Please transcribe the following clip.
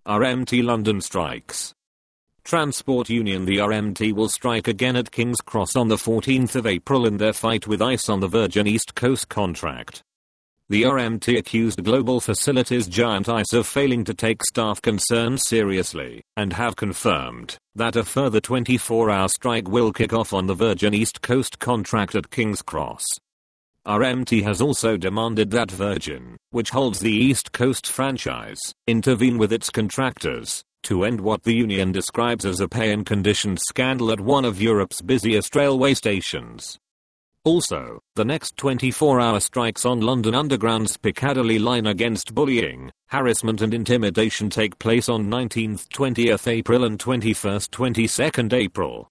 RMT London strikes. Transport Union the RMT will strike again at King's Cross on the 14th of April in their fight with ICE on the Virgin East Coast contract. The RMT accused global facilities giant ICE of failing to take staff concerns seriously, and have confirmed that a further 24-hour strike will kick off on the Virgin East Coast contract at King's Cross. RMT has also demanded that Virgin, which holds the East Coast franchise, intervene with its contractors to end what the union describes as a pay and conditions scandal at one of Europe's busiest railway stations. Also, the next 24-hour strikes on London Underground's Piccadilly line against bullying, harassment and intimidation take place on 19th 20th April and 21st 22nd April.